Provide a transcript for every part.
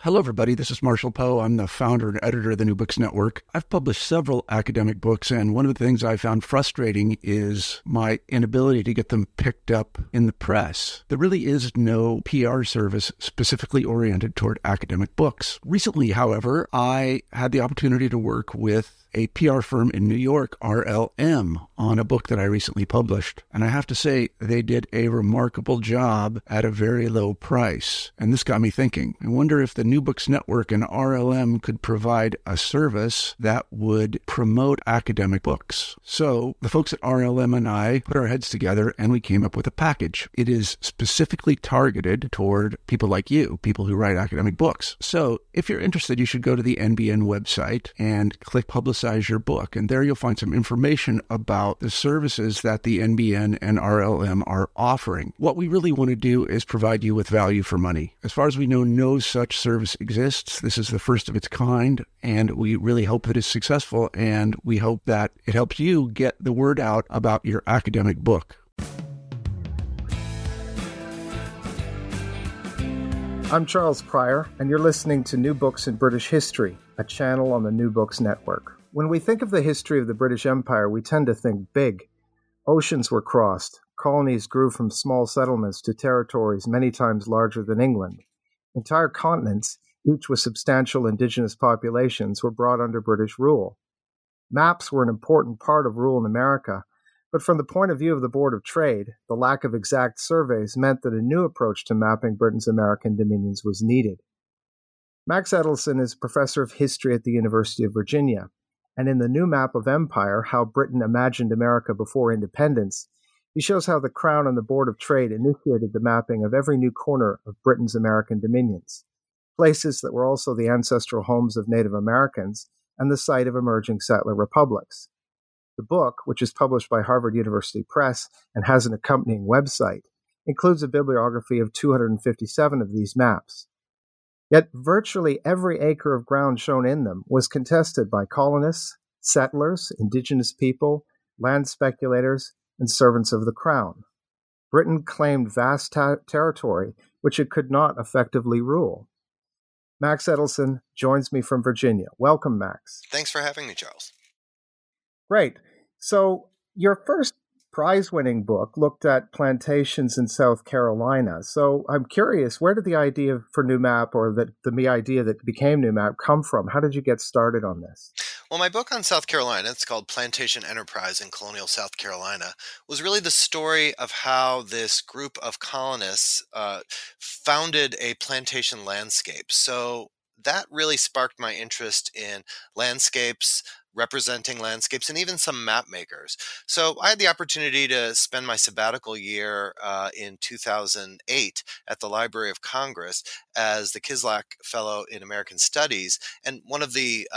Hello, everybody. This is Marshall Poe. I'm the founder and editor of the New Books Network. I've published several academic books, and one of the things I found frustrating is my inability to get them picked up in the press. There really is no PR service specifically oriented toward academic books. Recently, however, I had the opportunity to work with a PR firm in New York, RLM, on a book that I recently published. And I have to say, they did a remarkable job at a very low price. And this got me thinking. I wonder if the New Books Network and RLM could provide a service that would promote academic books. So the folks at RLM and I put our heads together and we came up with a package. It is specifically targeted toward people like you, people who write academic books. So if you're interested, you should go to the NBN website and click Publicize Your Book. And there you'll find some information about the services that the NBN and RLM are offering. What we really want to do is provide you with value for money. As far as we know, no such service exists. This is the first of its kind, and we really hope that it's successful, and we hope that it helps you get the word out about your academic book. I'm Charles Pryor, and you're listening to New Books in British History, a channel on the New Books Network. When we think of the history of the British Empire, we tend to think big. Oceans were crossed. Colonies grew from small settlements to territories many times larger than England. Entire continents, each with substantial indigenous populations, were brought under British rule. Maps were an important part of rule in America, but from the point of view of the Board of Trade, the lack of exact surveys meant that a new approach to mapping Britain's American dominions was needed. Max Edelson is professor of history at the University of Virginia, and in the new map of empire, How Britain Imagined America Before Independence, he shows how the Crown and the Board of Trade initiated the mapping of every new corner of Britain's American dominions, places that were also the ancestral homes of Native Americans and the site of emerging settler republics. The book, which is published by Harvard University Press and has an accompanying website, includes a bibliography of 257 of these maps. Yet virtually every acre of ground shown in them was contested by colonists, settlers, indigenous people, land speculators, and servants of the crown. Britain claimed vast territory which it could not effectively rule. Max Edelson joins me from Virginia. Welcome, Max. Thanks for having me, Charles. Great. So your first prize-winning book looked at plantations in South Carolina. So I'm curious, where did the idea for New Map, or the idea that became New Map, come from? How did you get started on this? Well, my book on South Carolina, it's called Plantation Enterprise in Colonial South Carolina, was really the story of how this group of colonists founded a plantation landscape. So that really sparked my interest in landscapes, representing landscapes, and even some map makers. So I had the opportunity to spend my sabbatical year in 2008 at the Library of Congress as the Kislak Fellow in American Studies. And one of the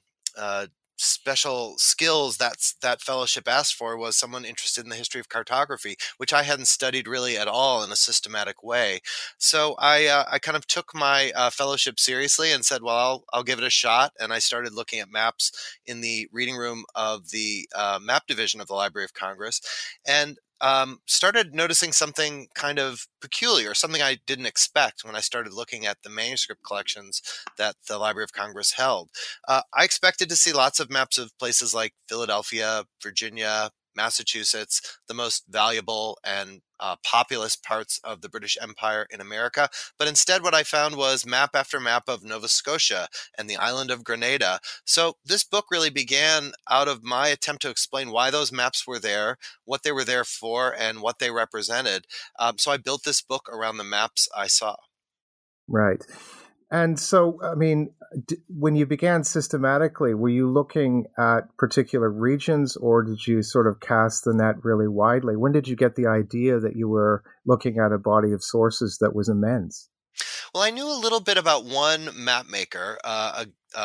special skills that fellowship asked for was someone interested in the history of cartography, which I hadn't studied really at all in a systematic way. So I kind of took my fellowship seriously and said, well, I'll give it a shot. And I started looking at maps in the reading room of the map division of the Library of Congress, and started noticing something kind of peculiar, something I didn't expect when I started looking at the manuscript collections that the Library of Congress held. I expected to see lots of maps of places like Philadelphia, Virginia, Massachusetts, the most valuable and populous parts of the British Empire in America. But instead, what I found was map after map of Nova Scotia and the island of Grenada. So this book really began out of my attempt to explain why those maps were there, what they were there for, and what they represented. So I built this book around the maps I saw. Right. And so, I mean, when you began systematically, were you looking at particular regions, or did you sort of cast the net really widely? When did you get the idea that you were looking at a body of sources that was immense? Well, I knew a little bit about one map maker,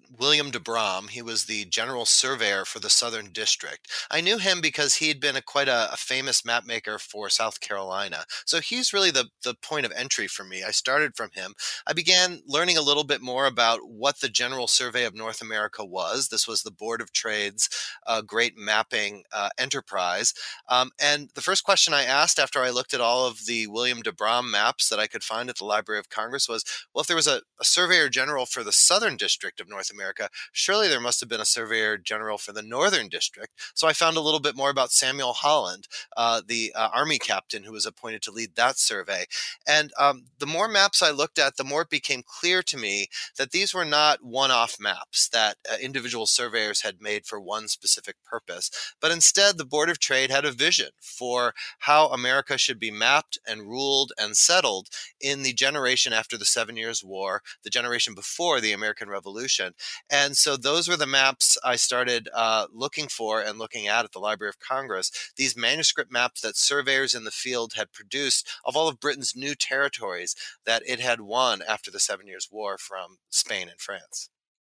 William de Brom. He was the general surveyor for the Southern District. I knew him because he'd been quite a famous map maker for South Carolina. So he's really the point of entry for me. I started from him. I began learning a little bit more about what the General Survey of North America was. This was the Board of Trade's great mapping enterprise. And the first question I asked after I looked at all of the William de Brom maps that I could find at the Library of Congress was, well, if there was a surveyor general for the Southern District of North America, surely there must have been a surveyor general for the Northern District. So I found a little bit more about Samuel Holland, the Army captain who was appointed to lead that survey. And the more maps I looked at, the more it became clear to me that these were not one-off maps that individual surveyors had made for one specific purpose, but instead the Board of Trade had a vision for how America should be mapped and ruled and settled in the generation after the 7 Years' War, the generation before the American Revolution. And so those were the maps I started looking for and looking at the Library of Congress, these manuscript maps that surveyors in the field had produced of all of Britain's new territories that it had won after the 7 Years' War from Spain and France.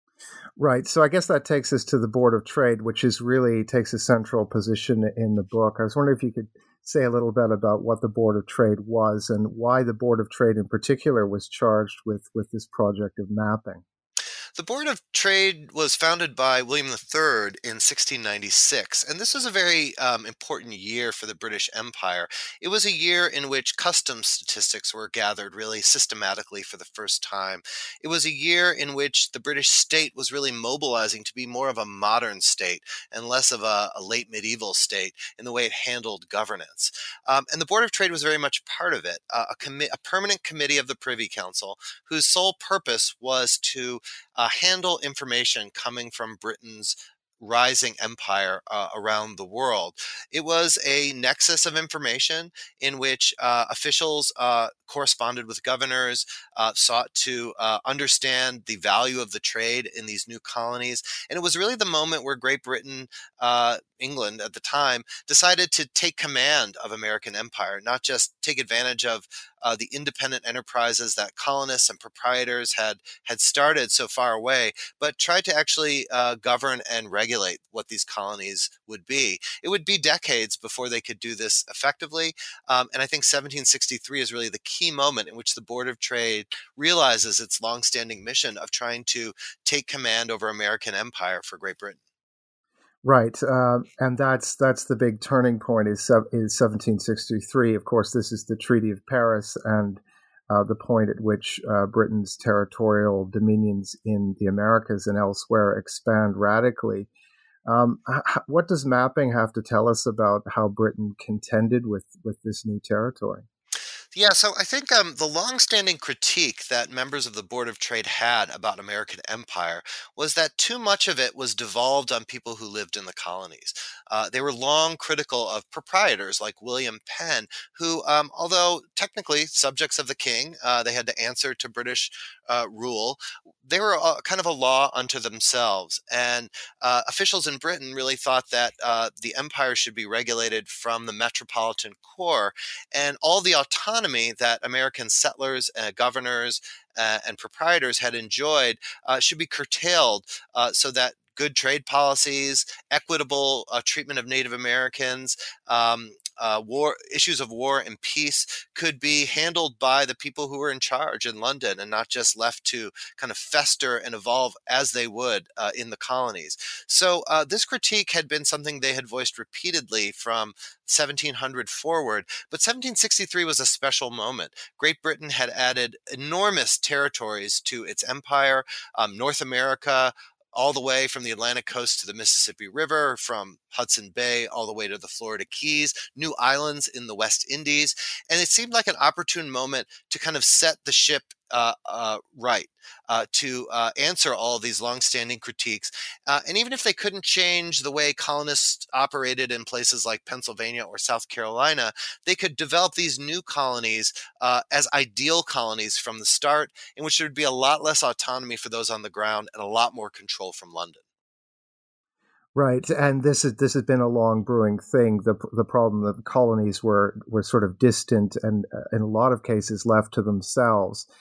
Right. So I guess that takes us to the Board of Trade, which is really takes a central position in the book. I was wondering if you could say a little bit about what the Board of Trade was and why the Board of Trade in particular was charged with this project of mapping. The Board of Trade was founded by William III in 1696, and this was a very important year for the British Empire. It was a year in which customs statistics were gathered really systematically for the first time. It was a year in which the British state was really mobilizing to be more of a modern state and less of a late medieval state in the way it handled governance. And the Board of Trade was very much part of it, a permanent committee of the Privy Council whose sole purpose was to handle information coming from Britain's rising empire around the world. It was a nexus of information in which officials corresponded with governors, sought to understand the value of the trade in these new colonies. And it was really the moment where Great Britain, England at the time, decided to take command of American empire, not just take advantage of the independent enterprises that colonists and proprietors had started so far away, but tried to actually govern and regulate what these colonies would be. It would be decades before they could do this effectively. And I think 1763 is really the key moment in which the Board of Trade realizes its longstanding mission of trying to take command over American empire for Great Britain. Right, and that's the big turning point is 1763. Of course, this is the Treaty of Paris and the point at which Britain's territorial dominions in the Americas and elsewhere expand radically. What does mapping have to tell us about how Britain contended with this new territory? Yeah, so I think the longstanding critique that members of the Board of Trade had about American empire was that too much of it was devolved on people who lived in the colonies. They were long critical of proprietors like William Penn, who, although technically subjects of the king, they had to answer to British rule. They were kind of a law unto themselves. And officials in Britain really thought that the empire should be regulated from the metropolitan core, and all the autonomy that American settlers, governors, and proprietors had enjoyed should be curtailed so that good trade policies, equitable treatment of Native Americans, issues of war and peace could be handled by the people who were in charge in London and not just left to kind of fester and evolve as they would in the colonies. So this critique had been something they had voiced repeatedly from 1700 forward, but 1763 was a special moment. Great Britain had added enormous territories to its empire, North America, all the way from the Atlantic coast to the Mississippi River, from Hudson Bay all the way to the Florida Keys, new islands in the West Indies. And it seemed like an opportune moment to kind of set the ship right, to answer all of these longstanding critiques. And even if they couldn't change the way colonists operated in places like Pennsylvania or South Carolina, they could develop these new colonies as ideal colonies from the start, in which there would be a lot less autonomy for those on the ground and a lot more control from London. Right, and this has been a long brewing thing. The problem that the colonies were sort of distant and in a lot of cases left to themselves.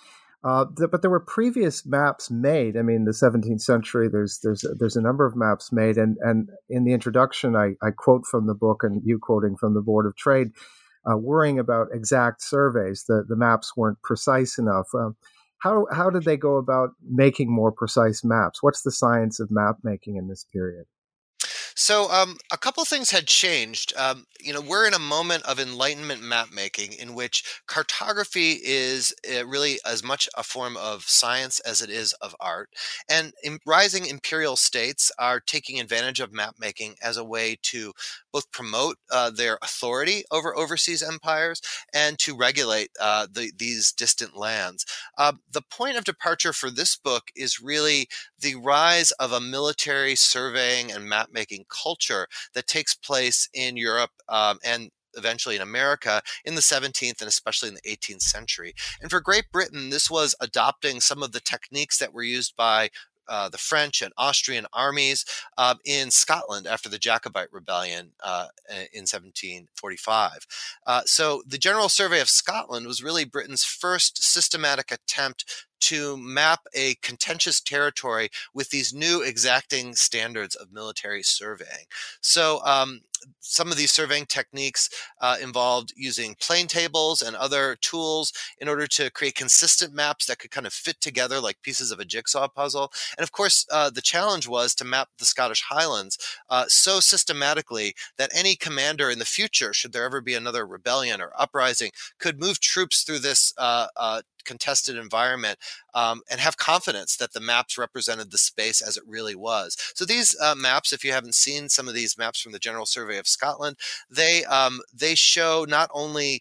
But there were previous maps made. I mean, the 17th century. There's a number of maps made, and in the introduction, I quote from the book, and you quoting from the Board of Trade, worrying about exact surveys. The maps weren't precise enough. How did they go about making more precise maps? What's the science of map making in this period? So, a couple things had changed. We're in a moment of Enlightenment map making in which cartography is really as much a form of science as it is of art. And rising imperial states are taking advantage of map making as a way to both promote their authority over overseas empires and to regulate these distant lands. The point of departure for this book is really the rise of a military surveying and map making culture that takes place in Europe and eventually in America in the 17th and especially in the 18th century. And for Great Britain, this was adopting some of the techniques that were used by the French and Austrian armies in Scotland after the Jacobite Rebellion in 1745. So the General Survey of Scotland was really Britain's first systematic attempt to map a contentious territory with these new exacting standards of military surveying. So some of these surveying techniques involved using plane tables and other tools in order to create consistent maps that could kind of fit together like pieces of a jigsaw puzzle. And of course, the challenge was to map the Scottish Highlands so systematically that any commander in the future, should there ever be another rebellion or uprising, could move troops through this contested environment and have confidence that the maps represented the space as it really was. So these maps, if you haven't seen some of these maps from the General Survey of Scotland, they show not only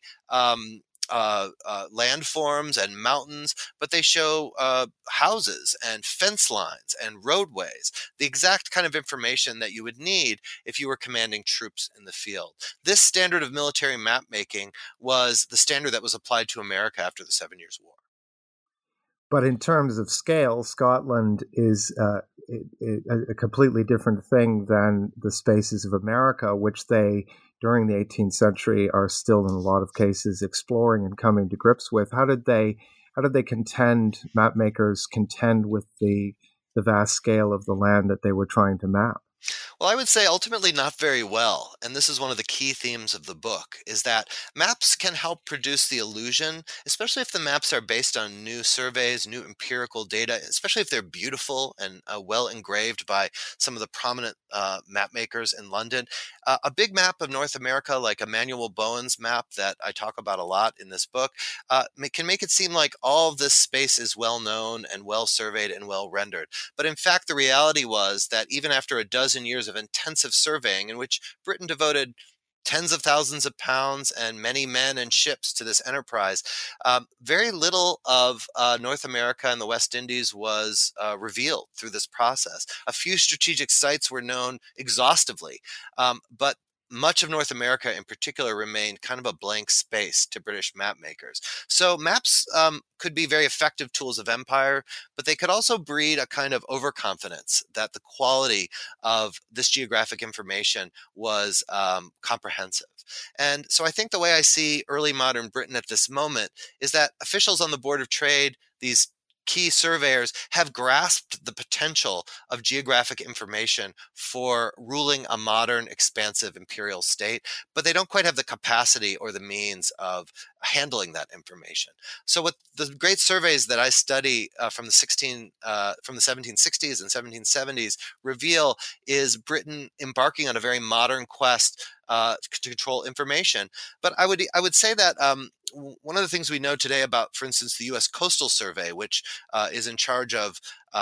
landforms and mountains, but they show houses and fence lines and roadways, the exact kind of information that you would need if you were commanding troops in the field. This standard of military map making was the standard that was applied to America after the 7 Years' War. But in terms of scale, Scotland is a completely different thing than the spaces of America, which they, during the 18th century, are still in a lot of cases exploring and coming to grips with. How did map makers contend with the vast scale of the land that they were trying to map? Well, I would say ultimately not very well. And this is one of the key themes of the book, is that maps can help produce the illusion, especially if the maps are based on new surveys, new empirical data, especially if they're beautiful and well engraved by some of the prominent map makers in London. A big map of North America, like Emanuel Bowen's map that I talk about a lot in this book, can make it seem like all of this space is well known and well surveyed and well rendered. But in fact, the reality was that even after a dozen years of intensive surveying in which Britain devoted tens of thousands of pounds and many men and ships to this enterprise, very little of North America and the West Indies was revealed through this process. A few strategic sites were known exhaustively, but much of North America in particular remained kind of a blank space to British map makers. So maps could be very effective tools of empire, but they could also breed a kind of overconfidence that the quality of this geographic information was comprehensive. And so I think the way I see early modern Britain at this moment is that officials on the Board of Trade, these key surveyors, have grasped the potential of geographic information for ruling a modern, expansive imperial state, but they don't quite have the capacity or the means of handling that information. So with the great surveys that I study from the 1760s and 1770s reveal is Britain embarking on a very modern quest to control information. But I would say that one of the things we know today about, for instance, the U.S. Coastal Survey, which is in charge of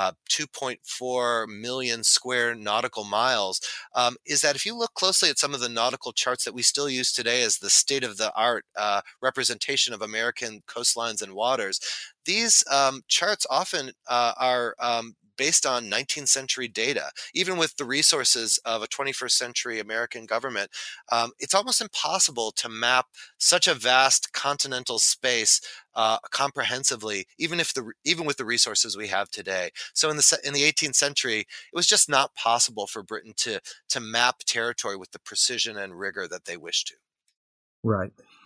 2.4 million square nautical miles, is that if you look closely at some of the nautical charts that we still use today as the state-of-the-art representation of American coastlines and waters, these charts often are based on 19th century data. Even with the resources of a 21st century American government, it's almost impossible to map such a vast continental space comprehensively, even with the resources we have today. So in the 18th century, it was just not possible for Britain to map territory with the precision and rigor that they wished to. Right.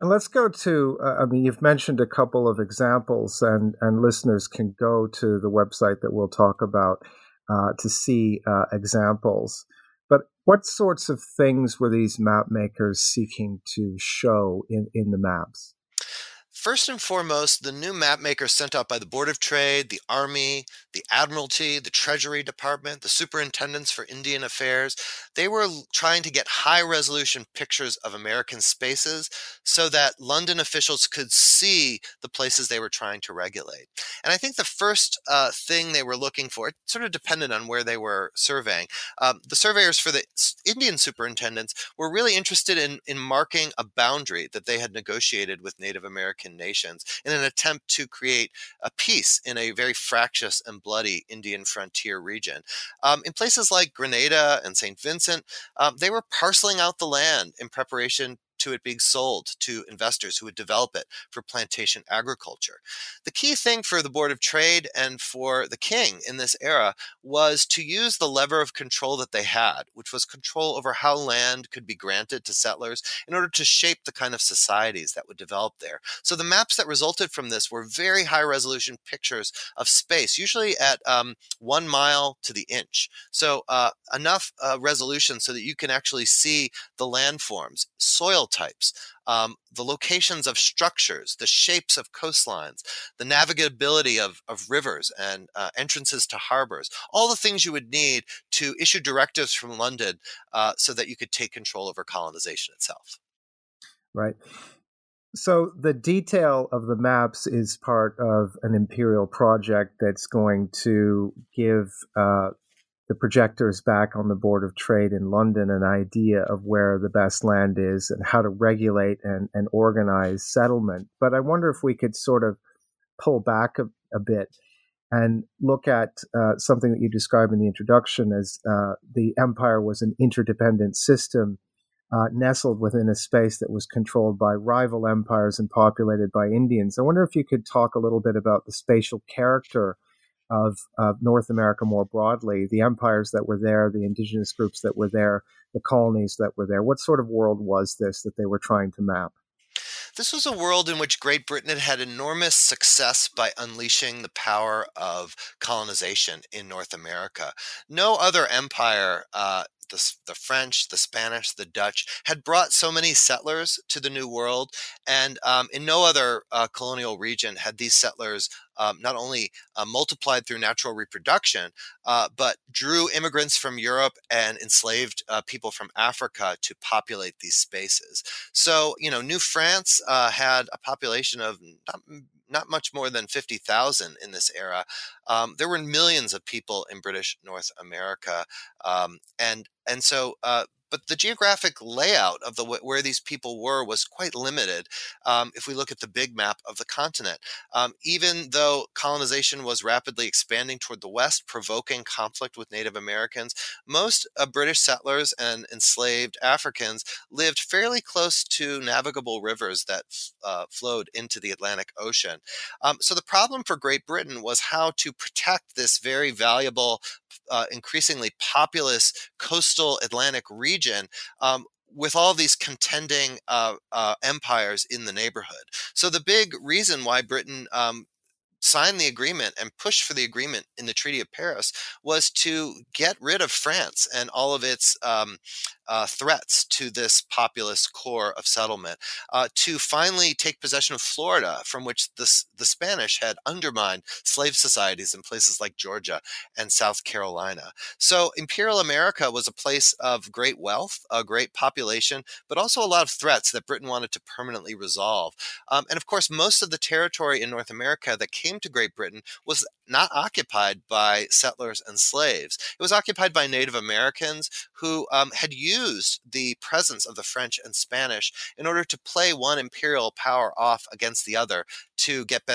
And let's go to, you've mentioned a couple of examples, and listeners can go to the website that we'll talk about to see examples. But what sorts of things were these map makers seeking to show in the maps? First and foremost, the new map makers sent out by the Board of Trade, the Army, the Admiralty, the Treasury Department, the Superintendents for Indian Affairs, they were trying to get high-resolution pictures of American spaces so that London officials could see the places they were trying to regulate. And I think the first thing they were looking for, it sort of depended on where they were surveying. The surveyors for the Indian superintendents were really interested in marking a boundary that they had negotiated with Native American nations in an attempt to create a peace in a very fractious and bloody Indian frontier region. In places like Grenada and St. Vincent, they were parceling out the land in preparation to it being sold to investors who would develop it for plantation agriculture. The key thing for the Board of Trade and for the king in this era was to use the lever of control that they had, which was control over how land could be granted to settlers in order to shape the kind of societies that would develop there. So the maps that resulted from this were very high resolution pictures of space, usually at 1 mile to the inch. So enough resolution so that you can actually see the landforms, soil types, the locations of structures, the shapes of coastlines, the navigability of rivers and entrances to harbors, all the things you would need to issue directives from London so that you could take control over colonization itself. Right. So the detail of the maps is part of an imperial project that's going to give the projectors back on the Board of Trade in London an idea of where the best land is and how to regulate and organize settlement. But I wonder if we could sort of pull back a bit and look at something that you describe in the introduction as the empire was an interdependent system nestled within a space that was controlled by rival empires and populated by Indians. I wonder if you could talk a little bit about the spatial character of North America more broadly, the empires that were there, the indigenous groups that were there, the colonies that were there. What sort of world was this that they were trying to map? This was a world in which Great Britain had had enormous success by unleashing the power of colonization in North America. No other empire, the French, the Spanish, the Dutch, had brought so many settlers to the New World, and in no other colonial region had these settlers not only multiplied through natural reproduction, but drew immigrants from Europe and enslaved people from Africa to populate these spaces. So, New France had a population of not much more than 50,000 in this era. There were millions of people in British North America, and so. But the geographic layout of where these people were was quite limited. If we look at the big map of the continent, even though colonization was rapidly expanding toward the west, provoking conflict with Native Americans, most British settlers and enslaved Africans lived fairly close to navigable rivers that flowed into the Atlantic Ocean. So the problem for Great Britain was how to protect this very valuable, increasingly populous coastal Atlantic region with all these contending empires in the neighborhood. So the big reason why Britain signed the agreement and pushed for the agreement in the Treaty of Paris was to get rid of France and all of its threats to this populous core of settlement, to finally take possession of Florida, from which the Spanish had undermined slave societies in places like Georgia and South Carolina. So Imperial America was a place of great wealth, a great population, but also a lot of threats that Britain wanted to permanently resolve. And of course, most of the territory in North America that came to Great Britain was not occupied by settlers and slaves. It was occupied by Native Americans who had used the presence of the French and Spanish in order to play one imperial power off against the other to get better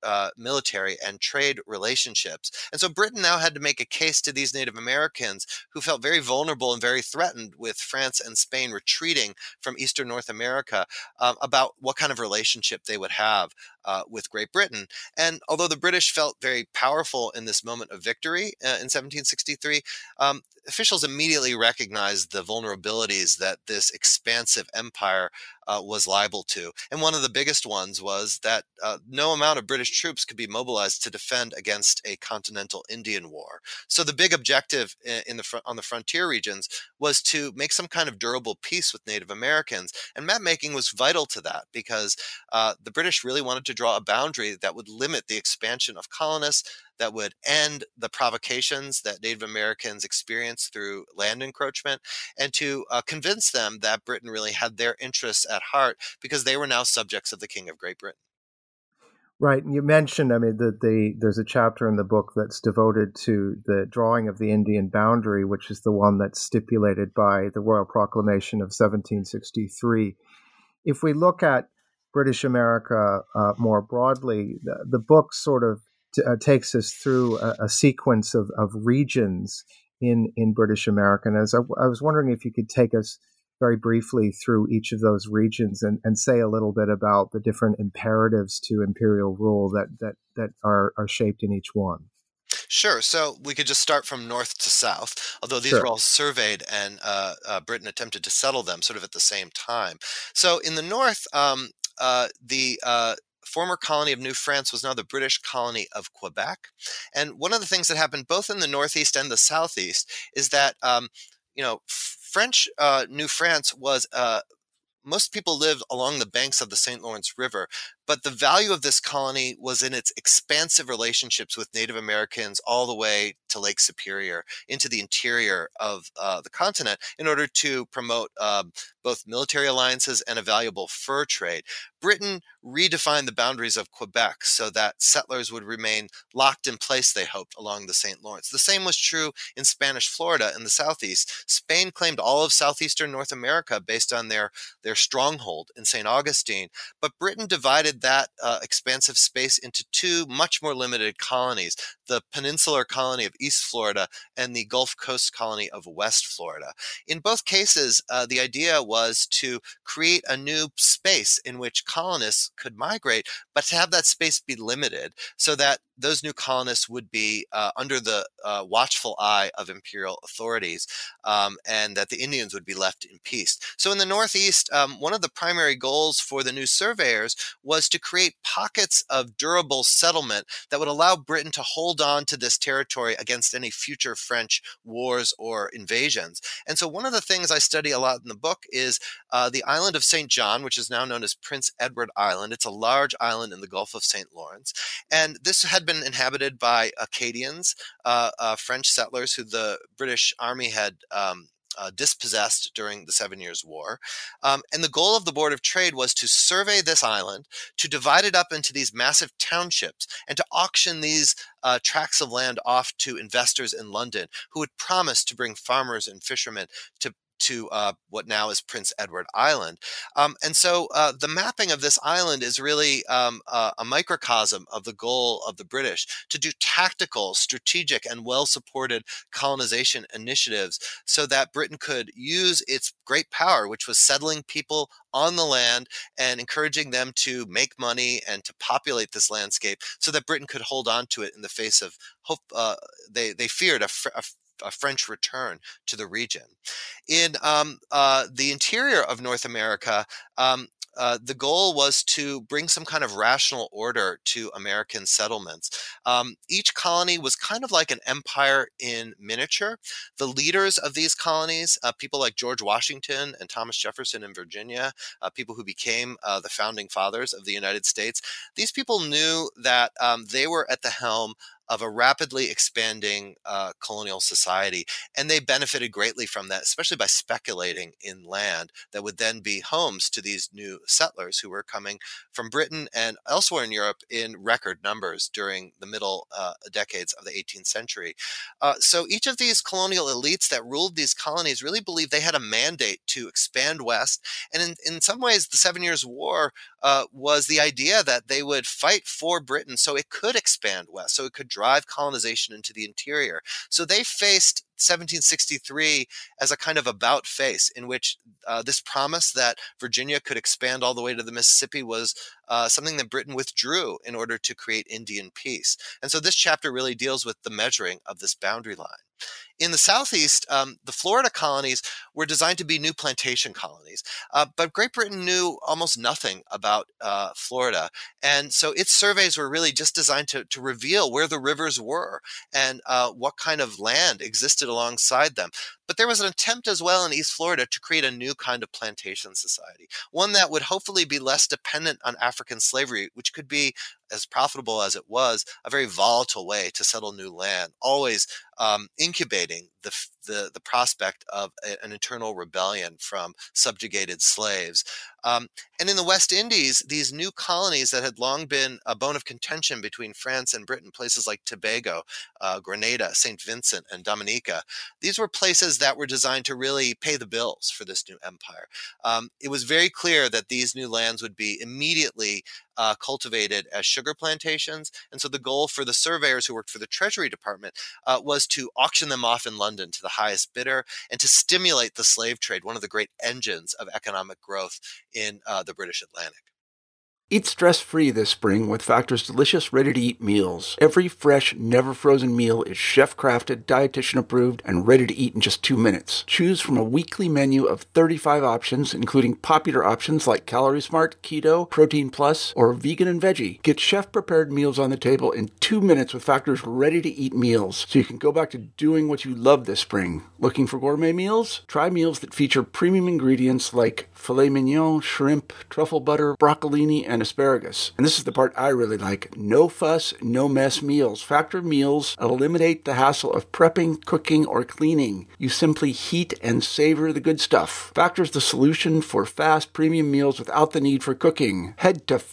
military and trade relationships. And so Britain now had to make a case to these Native Americans who felt very vulnerable and very threatened with France and Spain retreating from Eastern North America, about what kind of relationship they would have with Great Britain. And although the British felt very powerful in this moment of victory in 1763, officials immediately recognized the vulnerabilities that this expansive empire was liable to. And one of the biggest ones was that no amount of British troops could be mobilized to defend against a continental Indian war. So the big objective on the frontier regions was to make some kind of durable peace with Native Americans. And map making was vital to that, because the British really wanted to draw a boundary that would limit the expansion of colonists, that would end the provocations that Native Americans experienced through land encroachment, and to convince them that Britain really had their interests at heart, because they were now subjects of the King of Great Britain. Right. And you mentioned, I mean, that there's a chapter in the book that's devoted to the drawing of the Indian boundary, which is the one that's stipulated by the Royal Proclamation of 1763. If we look at British America more broadly, the book sort of takes us through a sequence of regions in British America. And as I was wondering if you could take us very briefly through each of those regions and say a little bit about the different imperatives to imperial rule that are shaped in each one. Sure. So we could just start from north to south, although these Sure. were all surveyed, and Britain attempted to settle them sort of at the same time. So in the north, the former colony of New France was now the British colony of Quebec. And one of the things that happened both in the northeast and the southeast is that, French New France was most people lived along the banks of the St. Lawrence River, but the value of this colony was in its expansive relationships with Native Americans all the way to Lake Superior, into the interior of the continent, in order to promote both military alliances and a valuable fur trade. Britain redefined the boundaries of Quebec so that settlers would remain locked in place, they hoped, along the St. Lawrence. The same was true in Spanish Florida in the southeast. Spain claimed all of southeastern North America based on their stronghold in St. Augustine, but Britain divided that expansive space into two much more limited colonies, the peninsular colony of East Florida and the Gulf Coast colony of West Florida. In both cases, the idea was to create a new space in which colonists could migrate, but to have that space be limited so that those new colonists would be under the watchful eye of imperial authorities, and that the Indians would be left in peace. So in the Northeast, one of the primary goals for the new surveyors was to create pockets of durable settlement that would allow Britain to hold on to this territory against any future French wars or invasions. And so one of the things I study a lot in the book is the island of St. John, which is now known as Prince Edward Island. It's a large island in the Gulf of St. Lawrence. And this had been inhabited by Acadians, French settlers who the British Army had dispossessed during the 7 Years' War. And the goal of the Board of Trade was to survey this island, to divide it up into these massive townships, and to auction these tracts of land off to investors in London who would promise to bring farmers and fishermen to what now is Prince Edward Island. And so the mapping of this island is really a microcosm of the goal of the British to do tactical, strategic, and well-supported colonization initiatives so that Britain could use its great power, which was settling people on the land and encouraging them to make money and to populate this landscape, so that Britain could hold on to it in the face of hope. They feared a French return to the region. In the interior of North America, the goal was to bring some kind of rational order to American settlements. Each colony was kind of like an empire in miniature. The leaders of these colonies, people like George Washington and Thomas Jefferson in Virginia, people who became the founding fathers of the United States, these people knew that they were at the helm of a rapidly expanding colonial society. And they benefited greatly from that, especially by speculating in land that would then be homes to these new settlers who were coming from Britain and elsewhere in Europe in record numbers during the middle decades of the 18th century. So each of these colonial elites that ruled these colonies really believed they had a mandate to expand west. And in some ways, the Seven Years' War was the idea that they would fight for Britain so it could expand west, so it could drive colonization into the interior. So they faced 1763 as a kind of about face in which this promise that Virginia could expand all the way to the Mississippi was something that Britain withdrew in order to create Indian peace. And so this chapter really deals with the measuring of this boundary line. In the Southeast, the Florida colonies were designed to be new plantation colonies, but Great Britain knew almost nothing about Florida. And so its surveys were really just designed to reveal where the rivers were and what kind of land existed alongside them. But there was an attempt as well in East Florida to create a new kind of plantation society, one that would hopefully be less dependent on African slavery, which could be, as profitable as it was, a very volatile way to settle new land, always incubating the prospect of an internal rebellion from subjugated slaves. And in the West Indies, these new colonies that had long been a bone of contention between France and Britain, places like Tobago, Grenada, St. Vincent, and Dominica, these were places that were designed to really pay the bills for this new empire. It was very clear that these new lands would be immediately cultivated as sugar plantations. And so the goal for the surveyors who worked for the Treasury Department was to auction them off in London to the highest bidder and to stimulate the slave trade, one of the great engines of economic growth in the British Atlantic. Eat stress-free this spring with Factor's delicious, ready-to-eat meals. Every fresh, never-frozen meal is chef-crafted, dietitian-approved, and ready to eat in just 2 minutes. Choose from a weekly menu of 35 options, including popular options like Calorie Smart, Keto, Protein Plus, or Vegan and Veggie. Get chef-prepared meals on the table in 2 minutes with Factor's ready-to-eat meals, so you can go back to doing what you love this spring. Looking for gourmet meals? Try meals that feature premium ingredients like filet mignon, shrimp, truffle butter, broccolini, and asparagus. And this is the part I really like. No fuss, no mess meals. Factor meals eliminate the hassle of prepping, cooking, or cleaning. You simply heat and savor the good stuff. Factor's the solution for fast premium meals without the need for cooking. Head to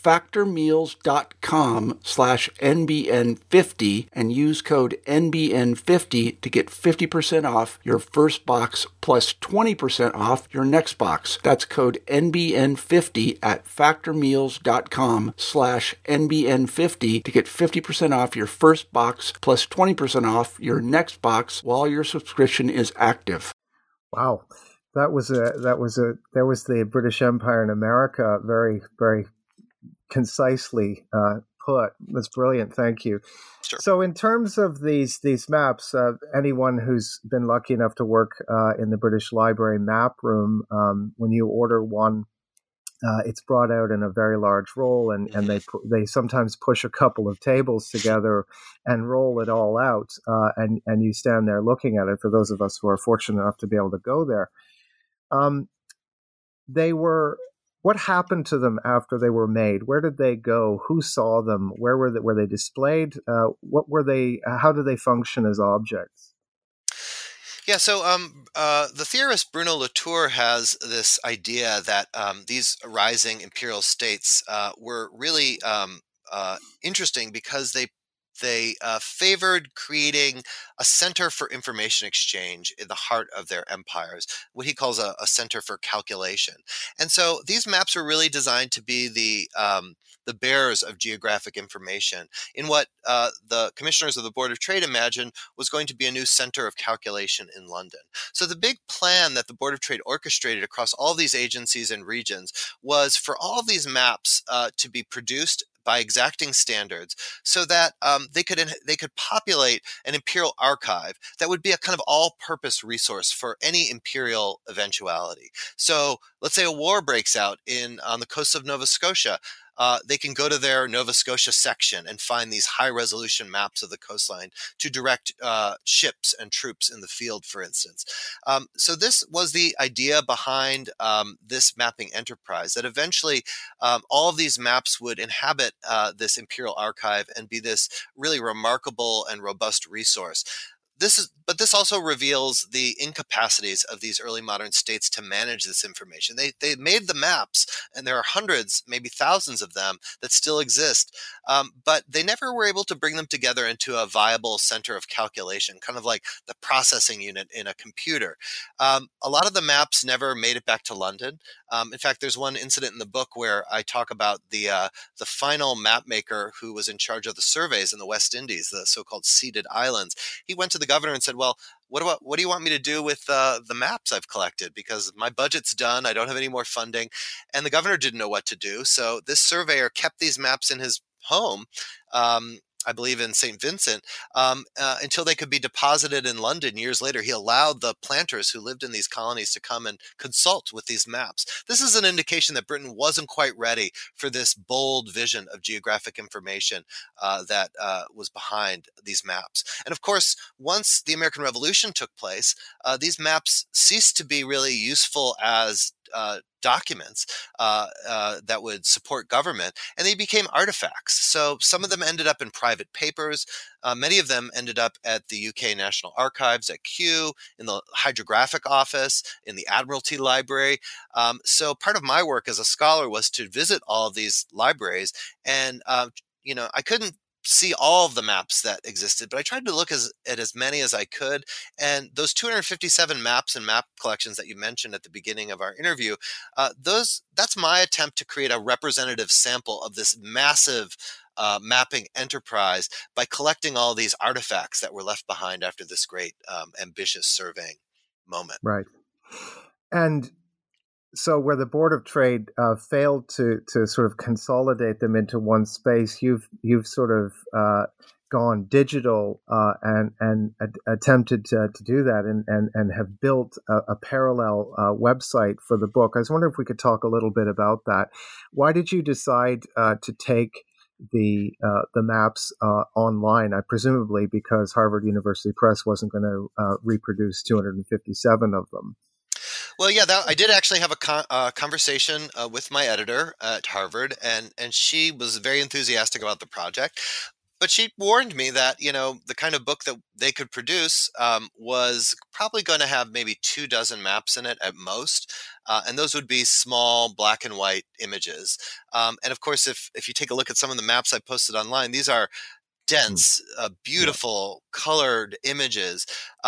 factormeals.com/NBN50 and use code NBN50 to get 50% off your first box plus 20% off your next box. That's code NBN50 at factormeals.com/NBN50 to get 50% off your first box plus 20% off your next box while your subscription is active. Wow. That was the British Empire in America, very, very concisely put. That's brilliant. Thank you. Sure. So in terms of these maps, anyone who's been lucky enough to work in the British Library map room, when you order one, it's brought out in a very large roll, and they sometimes push a couple of tables together and roll it all out, and you stand there looking at it. For those of us who are fortunate enough to be able to go there, what happened to them after they were made? Where did they go? Who saw them? Where were they? Were they displayed? What were they? How did they function as objects? Yeah, so the theorist Bruno Latour has this idea that these rising imperial states were really interesting because they favored creating a center for information exchange in the heart of their empires, what he calls a center for calculation. And so these maps are really designed to be the bearers of geographic information in what the commissioners of the Board of Trade imagined was going to be a new center of calculation in London. So the big plan that the Board of Trade orchestrated across all these agencies and regions was for all of these maps to be produced by exacting standards so that they could populate an imperial archive that would be a kind of all-purpose resource for any imperial eventuality. So let's say a war breaks out on the coast of Nova Scotia. they can go to their Nova Scotia section and find these high-resolution maps of the coastline to direct ships and troops in the field, for instance. So this was the idea behind this mapping enterprise, that eventually all of these maps would inhabit this Imperial Archive and be this really remarkable and robust resource. But this also reveals the incapacities of these early modern states to manage this information. They made the maps, and there are hundreds, maybe thousands of them that still exist, but they never were able to bring them together into a viable center of calculation, kind of like the processing unit in a computer. A lot of the maps never made it back to London. In fact, there's one incident in the book where I talk about the final map maker who was in charge of the surveys in the West Indies, the so-called ceded islands. He went to the governor and said, well, what do you want me to do with the maps I've collected? Because my budget's done. I don't have any more funding. And the governor didn't know what to do. So this surveyor kept these maps in his home, I believe in St. Vincent, until they could be deposited in London years later. He allowed the planters who lived in these colonies to come and consult with these maps. This is an indication that Britain wasn't quite ready for this bold vision of geographic information that was behind these maps. And of course, once the American Revolution took place, these maps ceased to be really useful as documents that would support government, and they became artifacts. So some of them ended up in private papers. Many of them ended up at the UK National Archives, at Kew, in the Hydrographic Office, in the Admiralty Library. So part of my work as a scholar was to visit all of these libraries, and I couldn't see all of the maps that existed, but I tried to look at as many as I could. And those 257 maps and map collections that you mentioned at the beginning of our interview, that's my attempt to create a representative sample of this massive mapping enterprise by collecting all these artifacts that were left behind after this great ambitious surveying moment. Right. And so where the Board of Trade failed to sort of consolidate them into one space, you've sort of gone digital and attempted to do that and have built a parallel website for the book. I was wondering if we could talk a little bit about that. Why did you decide to take the maps online? Presumably because Harvard University Press wasn't going to reproduce 257 of them. Well, yeah, I did actually have a conversation with my editor at Harvard, and she was very enthusiastic about the project. But she warned me that, the kind of book that they could produce was probably going to have maybe 24 maps in it at most. And those would be small black and white images. And of course, if you take a look at some of the maps I posted online, these are dense, beautiful, colored images.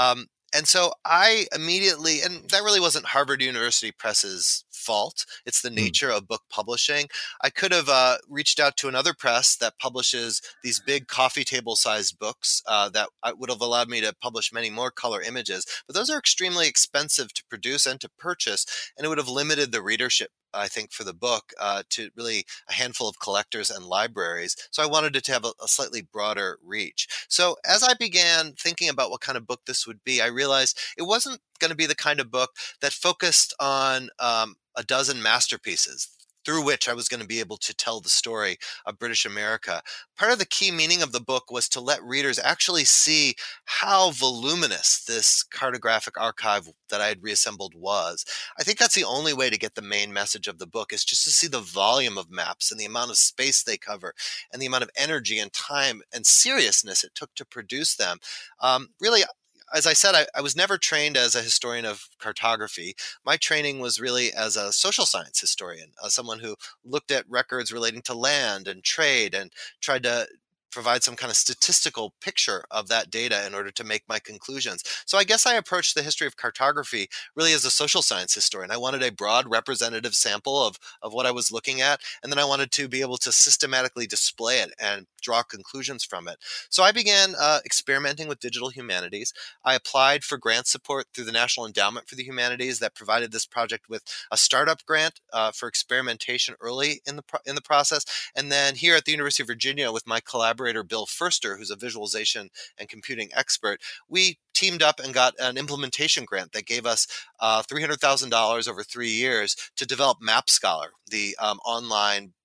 And so I immediately, and that really wasn't Harvard University Press's fault. It's the nature of book publishing. I could have reached out to another press that publishes these big coffee table sized books that would have allowed me to publish many more color images. But those are extremely expensive to produce and to purchase, and it would have limited the readership, I think, for the book to really a handful of collectors and libraries. So I wanted it to have a slightly broader reach. So as I began thinking about what kind of book this would be, I realized it wasn't going to be the kind of book that focused on a dozen masterpieces through which I was going to be able to tell the story of British America. Part of the key meaning of the book was to let readers actually see how voluminous this cartographic archive that I had reassembled was. I think that's the only way to get the main message of the book, is just to see the volume of maps and the amount of space they cover and the amount of energy and time and seriousness it took to produce them. Really, as I said, I was never trained as a historian of cartography. My training was really as a social science historian, someone who looked at records relating to land and trade and tried to provide some kind of statistical picture of that data in order to make my conclusions. So I guess I approached the history of cartography really as a social science historian. I wanted a broad representative sample of what I was looking at, and then I wanted to be able to systematically display it and draw conclusions from it. So I began experimenting with digital humanities. I applied for grant support through the National Endowment for the Humanities that provided this project with a startup grant for experimentation early in the process. And then here at the University of Virginia with my collaborator, Bill Furster, who's a visualization and computing expert, we teamed up and got an implementation grant that gave us $300,000 over 3 years to develop MapScholar, the online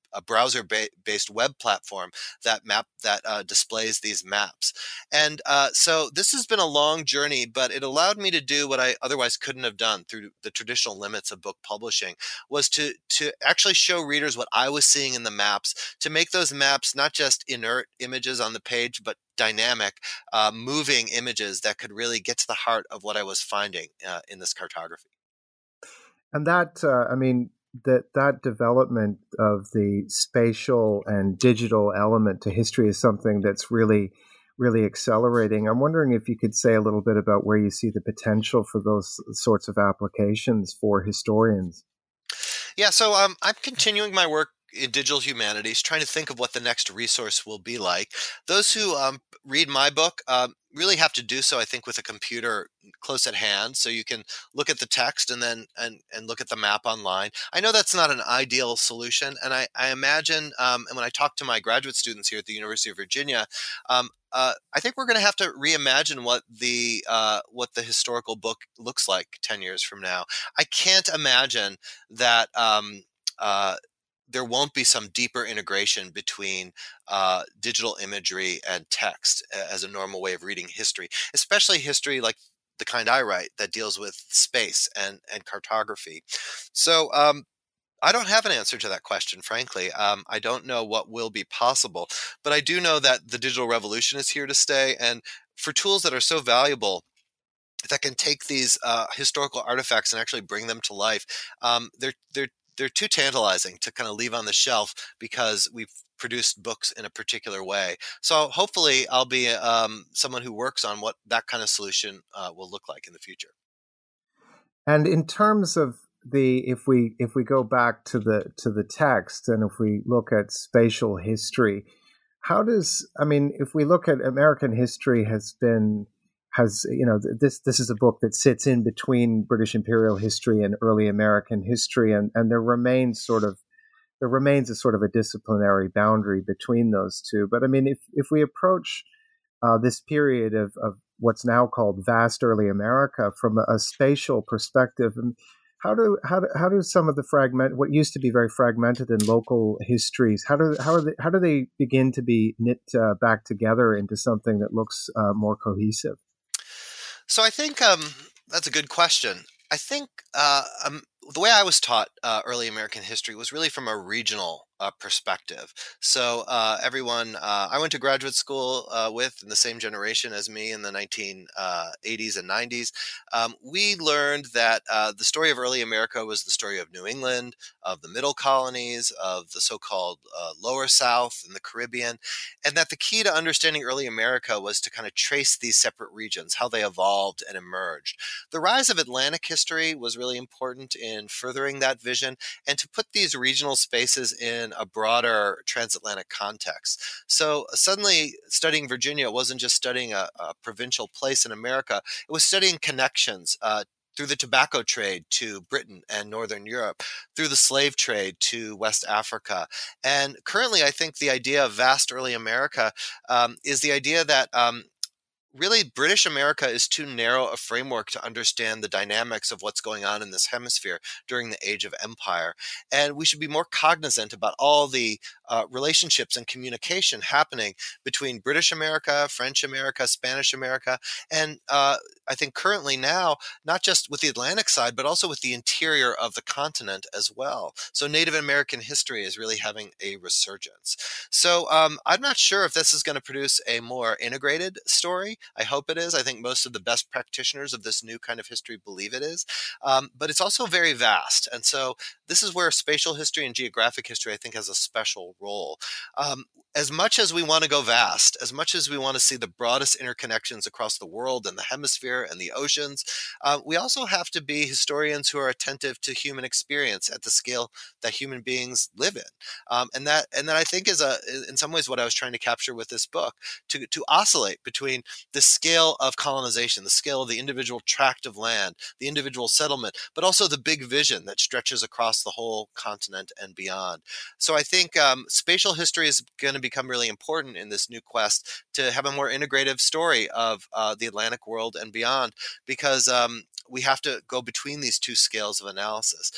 a browser-based web platform that displays these maps. And so this has been a long journey, but it allowed me to do what I otherwise couldn't have done through the traditional limits of book publishing, was to actually show readers what I was seeing in the maps, to make those maps not just inert images on the page, but dynamic, moving images that could really get to the heart of what I was finding in this cartography. And that, that development of the spatial and digital element to history is something that's really, really accelerating. I'm wondering if you could say a little bit about where you see the potential for those sorts of applications for historians. Yeah, so I'm continuing my work in digital humanities, trying to think of what the next resource will be like. Those who read my book really have to do so, I think, with a computer close at hand, so you can look at the text and then and look at the map online. I know that's not an ideal solution, and I imagine, and when I talk to my graduate students here at the University of Virginia, I think we're going to have to reimagine what the historical book looks like 10 years from now. I can't imagine that there won't be some deeper integration between digital imagery and text as a normal way of reading history, especially history like the kind I write that deals with space and cartography. So I don't have an answer to that question, frankly. I don't know what will be possible, but I do know that the digital revolution is here to stay. And for tools that are so valuable, that can take these historical artifacts and actually bring them to life, they're too tantalizing to kind of leave on the shelf because we've produced books in a particular way. So hopefully I'll be someone who works on what that kind of solution will look like in the future. And in terms of if we go back to the text, and if we look at spatial history, if we look at American history this is a book that sits in between British imperial history and early American history, and there remains a sort of a disciplinary boundary between those two. But if we approach this period of what's now called vast early America from a spatial perspective, how do some of the what used to be very fragmented in local histories, how do they begin to be knit back together into something that looks more cohesive? So I think that's a good question. I think the way I was taught early American history was really from a regional perspective. So everyone I went to graduate school with in the same generation as me in the 1980s and 90s, we learned that the story of early America was the story of New England, of the middle colonies, of the so-called lower South and the Caribbean, and that the key to understanding early America was to kind of trace these separate regions, how they evolved and emerged. The rise of Atlantic history was really important in furthering that vision and to put these regional spaces in a broader transatlantic context. So suddenly studying Virginia wasn't just studying a provincial place in America, it was studying connections through the tobacco trade to Britain and Northern Europe, through the slave trade to West Africa. And currently, I think the idea of vast early America is the idea that really, British America is too narrow a framework to understand the dynamics of what's going on in this hemisphere during the age of empire. And we should be more cognizant about all the relationships and communication happening between British America, French America, Spanish America, and I think currently now, not just with the Atlantic side, but also with the interior of the continent as well. So Native American history is really having a resurgence. So I'm not sure if this is going to produce a more integrated story. I hope it is. I think most of the best practitioners of this new kind of history believe it is. But it's also very vast. And so this is where spatial history and geographic history, I think, has a special role. As much as we want to go vast, as much as we want to see the broadest interconnections across the world and the hemisphere and the oceans, we also have to be historians who are attentive to human experience at the scale that human beings live in. And that I think is in some ways what I was trying to capture with this book, to oscillate between the scale of colonization, the scale of the individual tract of land, the individual settlement, but also the big vision that stretches across the whole continent and beyond. So I think spatial history is going to become really important in this new quest to have a more integrative story of the Atlantic world and beyond, because we have to go between these two scales of analysis.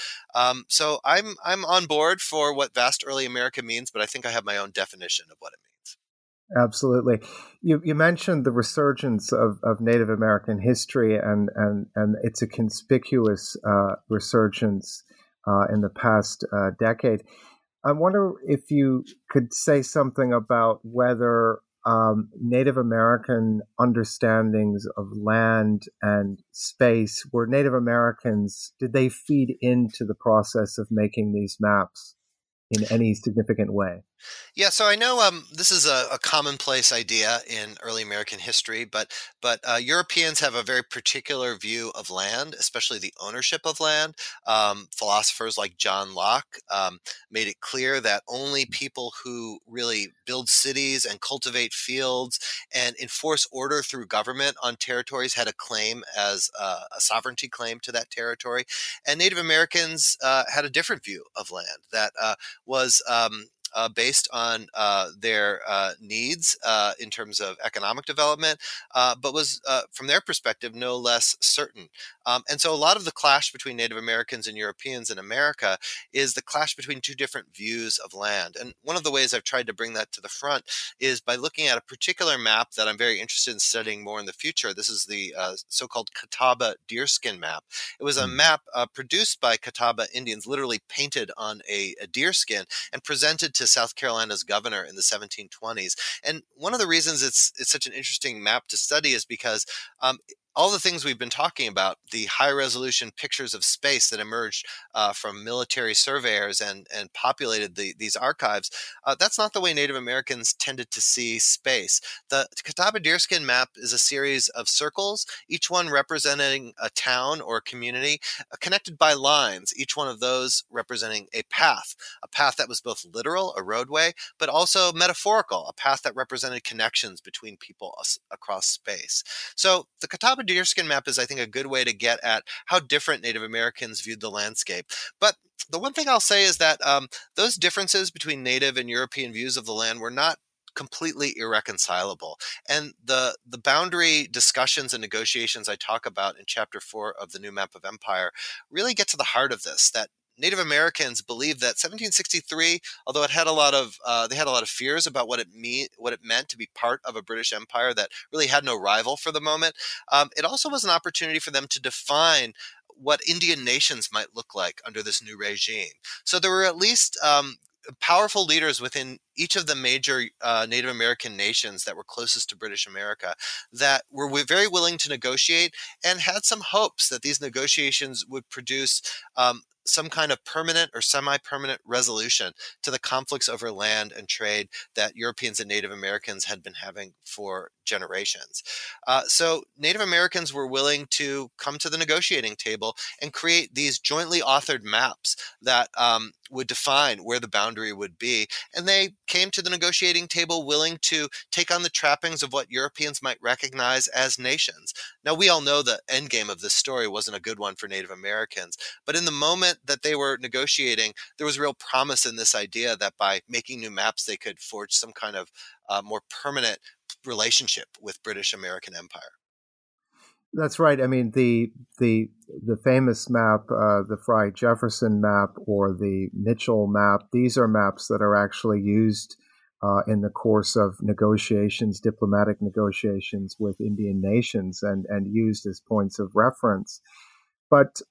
So I'm on board for what vast early America means, but I think I have my own definition of what it means. Absolutely. You mentioned the resurgence of Native American history, and it's a conspicuous resurgence in the past decade. I wonder if you could say something about whether Native American understandings of land and space, were Native Americans, did they feed into the process of making these maps in any significant way? Yeah, so I know this is a commonplace idea in early American history, but Europeans have a very particular view of land, especially the ownership of land. Philosophers like John Locke made it clear that only people who really build cities and cultivate fields and enforce order through government on territories had a claim as a sovereignty claim to that territory. And Native Americans had a different view of land that was based on their needs in terms of economic development, but was, from their perspective, no less certain. And so a lot of the clash between Native Americans and Europeans in America is the clash between two different views of land. And one of the ways I've tried to bring that to the front is by looking at a particular map that I'm very interested in studying more in the future. This is the so-called Catawba deerskin map. It was a map produced by Catawba Indians, literally painted on a deerskin and presented to South Carolina's governor in the 1720s. And one of the reasons it's such an interesting map to study is because all the things we've been talking about, the high resolution pictures of space that emerged from military surveyors and populated these archives, that's not the way Native Americans tended to see space. The Catawba deerskin map is a series of circles, each one representing a town or a community connected by lines, each one of those representing a path that was both literal, a roadway, but also metaphorical, a path that represented connections between people across space. So the Catawba deerskin map is, I think, a good way to get at how different Native Americans viewed the landscape. But the one thing I'll say is that those differences between Native and European views of the land were not completely irreconcilable. And the boundary discussions and negotiations I talk about in chapter 4 of the New Map of Empire really get to the heart of this, that Native Americans believed that 1763, although it had a lot of they had a lot of fears about what it meant to be part of a British Empire that really had no rival for the moment. It also was an opportunity for them to define what Indian nations might look like under this new regime. So there were at least powerful leaders within each of the major Native American nations that were closest to British America that were very willing to negotiate and had some hopes that these negotiations would produce some kind of permanent or semi-permanent resolution to the conflicts over land and trade that Europeans and Native Americans had been having for generations. So Native Americans were willing to come to the negotiating table and create these jointly authored maps that would define where the boundary would be. And they came to the negotiating table willing to take on the trappings of what Europeans might recognize as nations. Now, we all know the end game of this story wasn't a good one for Native Americans, but in the moment that they were negotiating, there was real promise in this idea that by making new maps, they could forge some kind of more permanent relationship with British American Empire. That's right. I mean, the famous map, the Fry Jefferson map or the Mitchell map, these are maps that are actually used in the course of negotiations, diplomatic negotiations with Indian nations, and used as points of reference. But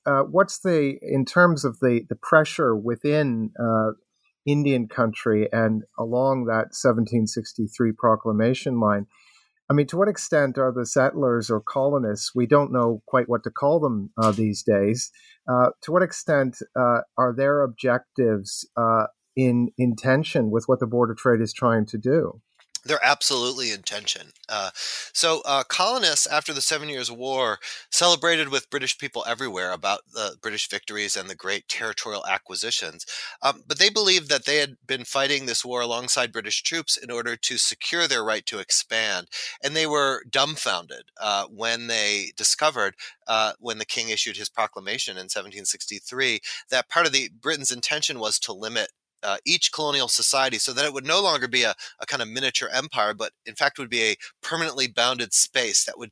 in terms of the pressure within Indian country and along that 1763 proclamation line, I mean, to what extent are the settlers or colonists, we don't know quite what to call them these days, to what extent are their objectives in tension with what the Board of Trade is trying to do? They're absolutely in tension. So colonists, after the 7 Years' War, celebrated with British people everywhere about the British victories and the great territorial acquisitions. But they believed that they had been fighting this war alongside British troops in order to secure their right to expand. And they were dumbfounded when they discovered, when the king issued his proclamation in 1763, that part of Britain's intention was to limit each colonial society so that it would no longer be a kind of miniature empire, but in fact would be a permanently bounded space that would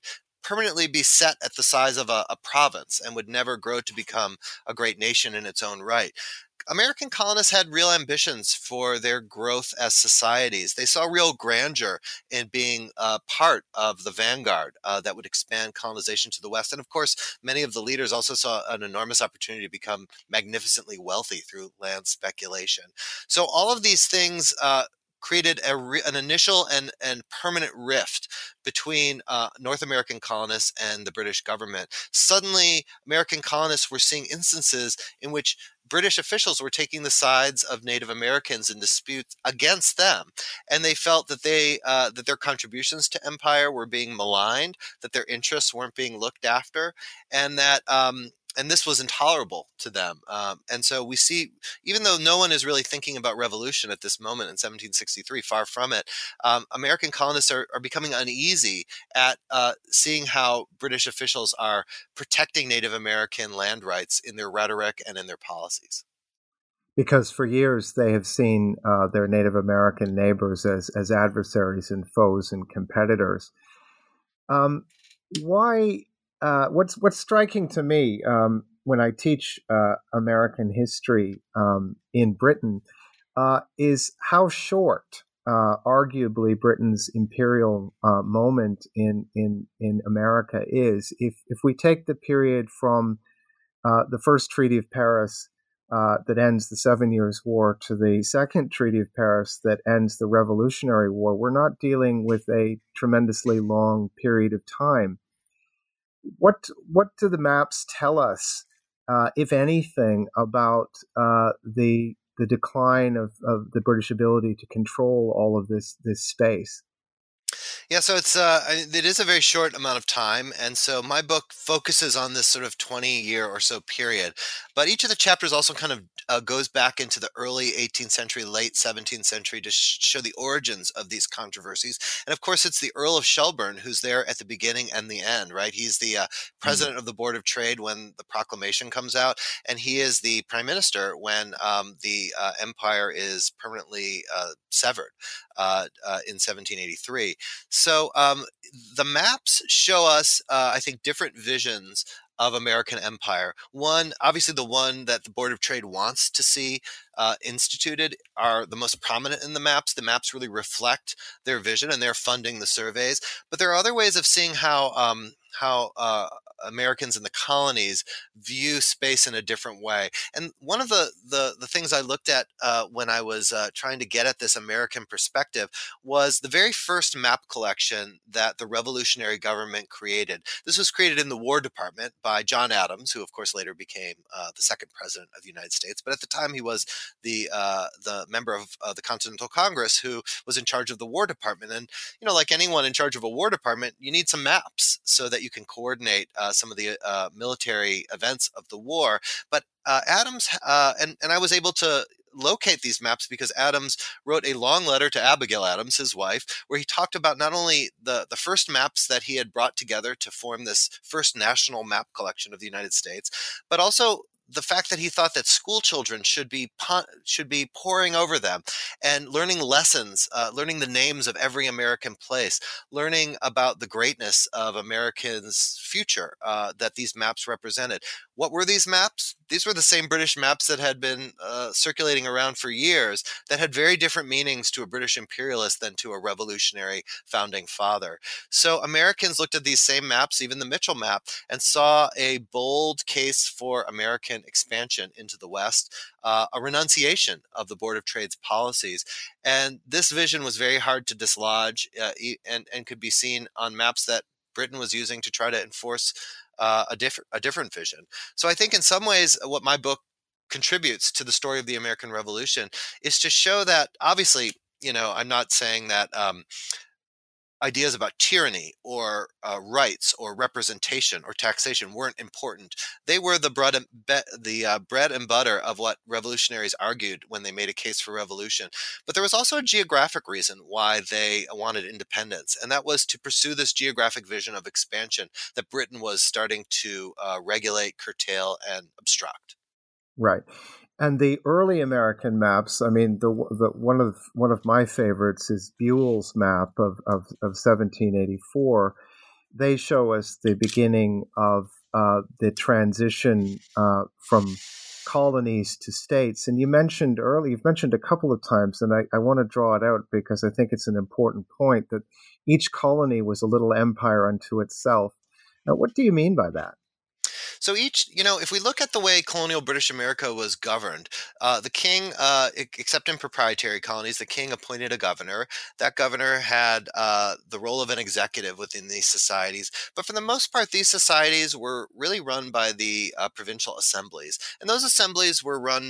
permanently be set at the size of a province and would never grow to become a great nation in its own right. American colonists had real ambitions for their growth as societies. They saw real grandeur in being part of the vanguard that would expand colonization to the West. And of course, many of the leaders also saw an enormous opportunity to become magnificently wealthy through land speculation. So all of these things created an initial and permanent rift between North American colonists and the British government. Suddenly, American colonists were seeing instances in which British officials were taking the sides of Native Americans in disputes against them, and they felt that that their contributions to empire were being maligned, that their interests weren't being looked after, and that and this was intolerable to them. And so we see, even though no one is really thinking about revolution at this moment in 1763, far from it, American colonists are becoming uneasy at seeing how British officials are protecting Native American land rights in their rhetoric and in their policies. Because for years they have seen their Native American neighbors as adversaries and foes and competitors. What's striking to me when I teach American history in Britain is how short, arguably, Britain's imperial moment in America is. If we take the period from the first Treaty of Paris that ends the 7 Years' War to the Second Treaty of Paris that ends the Revolutionary War, we're not dealing with a tremendously long period of time. What do the maps tell us, if anything, about the decline of the British ability to control all of this space? Yeah, so it is a very short amount of time, and so my book focuses on this sort of 20-year or so period. But each of the chapters also kind of goes back into the early 18th century, late 17th century to show the origins of these controversies. And of course, it's the Earl of Shelburne who's there at the beginning and the end, right? He's the president of the Board of Trade when the proclamation comes out, and he is the prime minister when the empire is permanently severed in 1783. So the maps show us, I think, different visions of American empire. One, obviously the one that the Board of Trade wants to see instituted are the most prominent in the maps. The maps really reflect their vision, and they're funding the surveys. But there are other ways of seeing how Americans in the colonies view space in a different way. And one of the things I looked at when I was trying to get at this American perspective was the very first map collection that the revolutionary government created. This was created in the War Department by John Adams, who of course later became the second president of the United States. But at the time he was the member of the Continental Congress who was in charge of the War Department. And, like anyone in charge of a War Department, you need some maps so that you can coordinate some of the military events of the war. But Adams, and I was able to locate these maps because Adams wrote a long letter to Abigail Adams, his wife, where he talked about not only the first maps that he had brought together to form this first national map collection of the United States, but also the fact that he thought that school children should be poring over them and learning lessons, learning the names of every American place, learning about the greatness of Americans' future that these maps represented. What were these maps? These were the same British maps that had been circulating around for years that had very different meanings to a British imperialist than to a revolutionary founding father. So Americans looked at these same maps, even the Mitchell map, and saw a bold case for American expansion into the West, a renunciation of the Board of Trade's policies. And this vision was very hard to dislodge and could be seen on maps that Britain was using to try to enforce a different vision. So I think in some ways what my book contributes to the story of the American Revolution is to show that obviously, I'm not saying that ideas about tyranny or rights or representation or taxation weren't important. They were the bread and butter of what revolutionaries argued when they made a case for revolution. But there was also a geographic reason why they wanted independence, and that was to pursue this geographic vision of expansion that Britain was starting to regulate, curtail, and obstruct. Right. And the early American maps, I mean, the one of my favorites is Buell's map of 1784 they show us the beginning of the transition from colonies to states. And you've mentioned a couple of times, and I want to draw it out because I think it's an important point, that each colony was a little empire unto itself. Now, what do you mean by that? So if we look at the way colonial British America was governed, the king, except in proprietary colonies, the king appointed a governor. That governor had the role of an executive within these societies. But for the most part, these societies were really run by the provincial assemblies. And those assemblies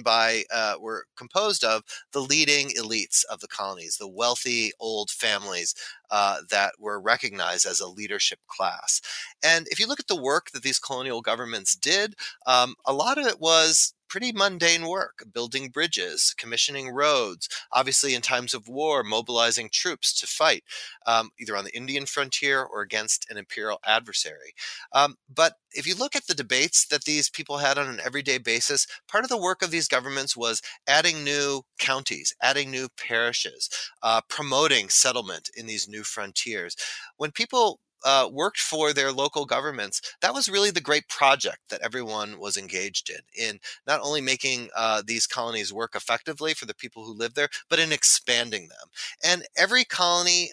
were composed of the leading elites of the colonies, the wealthy old families that were recognized as a leadership class. And if you look at the work that these colonial governments did, a lot of it was pretty mundane work, building bridges, commissioning roads, obviously in times of war, mobilizing troops to fight, either on the Indian frontier or against an imperial adversary. But if you look at the debates that these people had on an everyday basis, part of the work of these governments was adding new counties, adding new parishes, promoting settlement in these new frontiers. When people worked for their local governments, that was really the great project that everyone was engaged in not only making these colonies work effectively for the people who lived there, but in expanding them. And every colony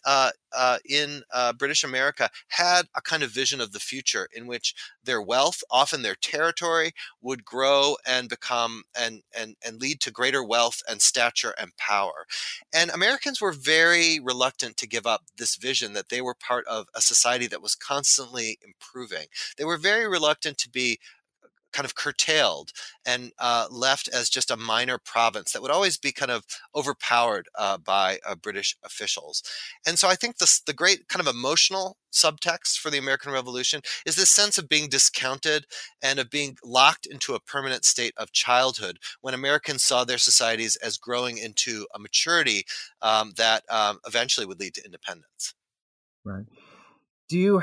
in British America had a kind of vision of the future in which their wealth, often their territory, would grow and become and lead to greater wealth and stature and power. And Americans were very reluctant to give up this vision that they were part of a society that was constantly improving. They were very reluctant to be kind of curtailed and left as just a minor province that would always be kind of overpowered by British officials. And so I think the great kind of emotional subtext for the American Revolution is this sense of being discounted and of being locked into a permanent state of childhood when Americans saw their societies as growing into a maturity that eventually would lead to independence. Right. Do you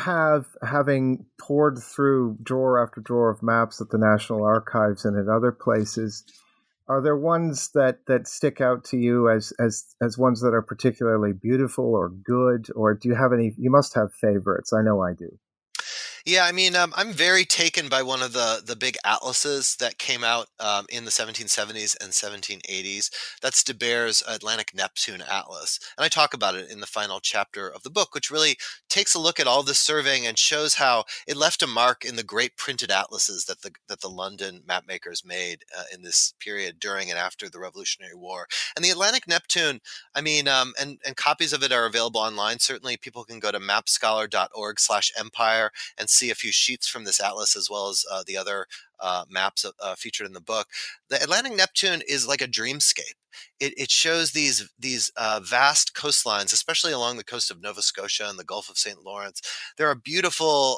having poured through drawer after drawer of maps at the National Archives and at other places, are there ones that stick out to you as ones that are particularly beautiful or good, or do you have any? You must have favorites. I know I do. Yeah, I mean, I'm very taken by one of the big atlases that came out in the 1770s and 1780s. That's De Beers Atlantic Neptune Atlas, and I talk about it in the final chapter of the book, which really takes a look at all this surveying and shows how it left a mark in the great printed atlases that the London mapmakers made in this period during and after the Revolutionary War. And the Atlantic Neptune, I mean, and copies of it are available online. Certainly, people can go to mapscholar.org/empire and see a few sheets from this atlas as well as the other maps featured in the book. The Atlantic Neptune is like a dreamscape. It shows these vast coastlines, especially along the coast of Nova Scotia and the Gulf of St. Lawrence. There are beautiful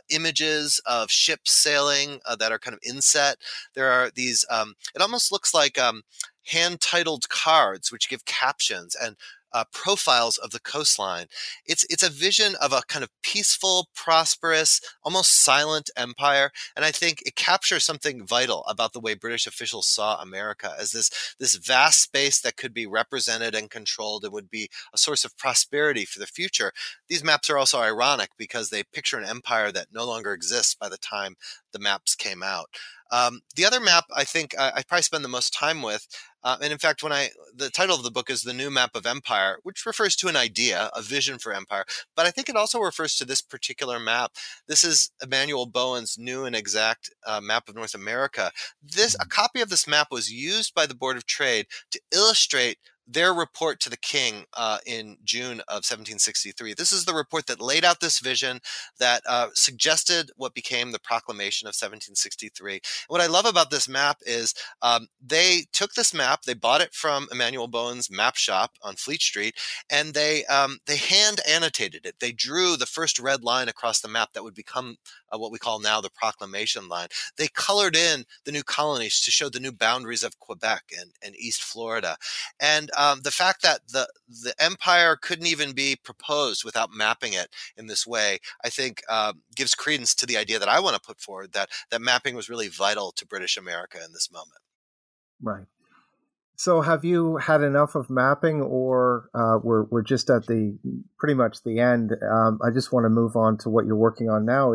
images of ships sailing that are kind of inset. There are these, it almost looks like hand-titled cards which give captions and profiles of the coastline. It's a vision of a kind of peaceful, prosperous, almost silent empire, and I think it captures something vital about the way British officials saw America as this vast space that could be represented and controlled and would be a source of prosperity for the future. These maps are also ironic because they picture an empire that no longer exists by the time the maps came out. The other map I think I probably spend the most time with, and in fact, the title of the book is The New Map of Empire, which refers to an idea, a vision for empire, but I think it also refers to this particular map. This is Emanuel Bowen's New and Exact Map of North America. A copy of this map was used by the Board of Trade to illustrate their report to the king in June of 1763. This is the report that laid out this vision that suggested what became the Proclamation of 1763. What I love about this map is they took this map, they bought it from Emanuel Bowen's map shop on Fleet Street, and they hand annotated it. They drew the first red line across the map that would become what we call now the Proclamation line. They colored in the new colonies to show the new boundaries of Quebec and East Florida. And the fact that the empire couldn't even be proposed without mapping it in this way, I think gives credence to the idea that I want to put forward, that mapping was really vital to British America in this moment. Right. So have you had enough of mapping, or we're just at the pretty much the end? I just want to move on to what you're working on now.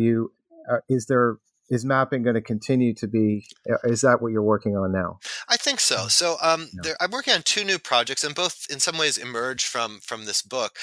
Is mapping going to continue to be? Is that what you're working on now? I think so. So I'm working on two new projects, and both in some ways emerge from this book.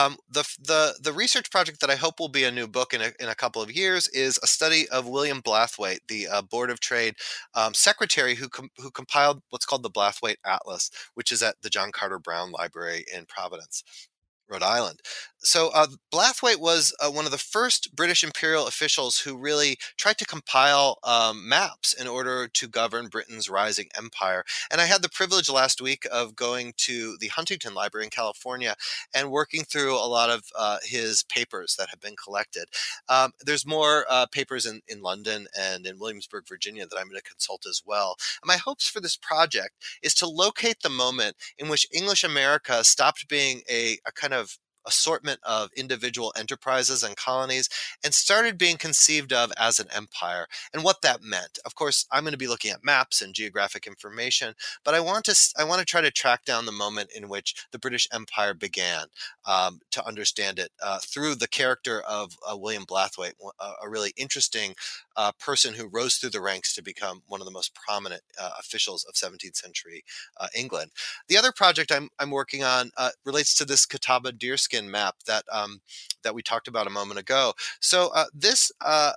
The research project that I hope will be a new book in a couple of years is a study of William Blathwayt, the Board of Trade secretary who compiled what's called the Blathwayt Atlas, which is at the John Carter Brown Library in Providence, Rhode Island. So Blathwayt was one of the first British imperial officials who really tried to compile maps in order to govern Britain's rising empire. And I had the privilege last week of going to the Huntington Library in California and working through a lot of his papers that have been collected. There's more papers in London and in Williamsburg, Virginia that I'm going to consult as well. And my hopes for this project is to locate the moment in which English America stopped being a kind of assortment of individual enterprises and colonies and started being conceived of as an empire, and what that meant. Of course, I'm going to be looking at maps and geographic information, but I want to try to track down the moment in which the British Empire began, to understand it through the character of William Blathwayt, a really interesting person who rose through the ranks to become one of the most prominent officials of 17th century England. The other project I'm working on relates to this Catawba deerskin map that we talked about a moment ago. So this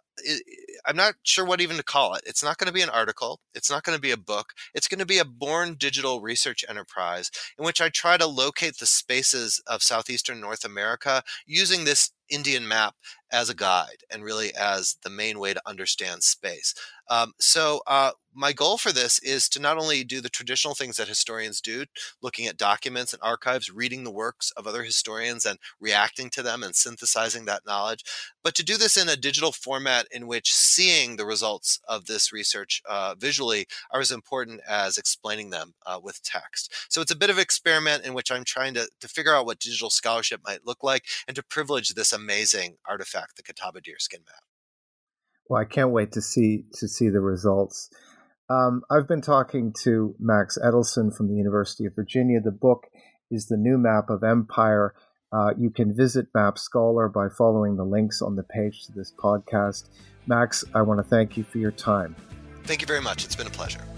I'm not sure what even to call it. It's not going to be an article. It's not going to be a book. It's going to be a born digital research enterprise in which I try to locate the spaces of southeastern North America using this Indian map as a guide and really as the main way to understand space. So my goal for this is to not only do the traditional things that historians do, looking at documents and archives, reading the works of other historians and reacting to them and synthesizing that knowledge, but to do this in a digital format in which seeing the results of this research visually are as important as explaining them with text. So it's a bit of an experiment in which I'm trying to figure out what digital scholarship might look like and to privilege this amazing artifact, the Catawba deerskin map. Well, I can't wait to see the results. I've been talking to Max Edelson from the University of Virginia. The book is The New Map of Empire. You can visit Map Scholar by following the links on the page to this podcast. Max, I want to thank you for your time. Thank you very much. It's been a pleasure.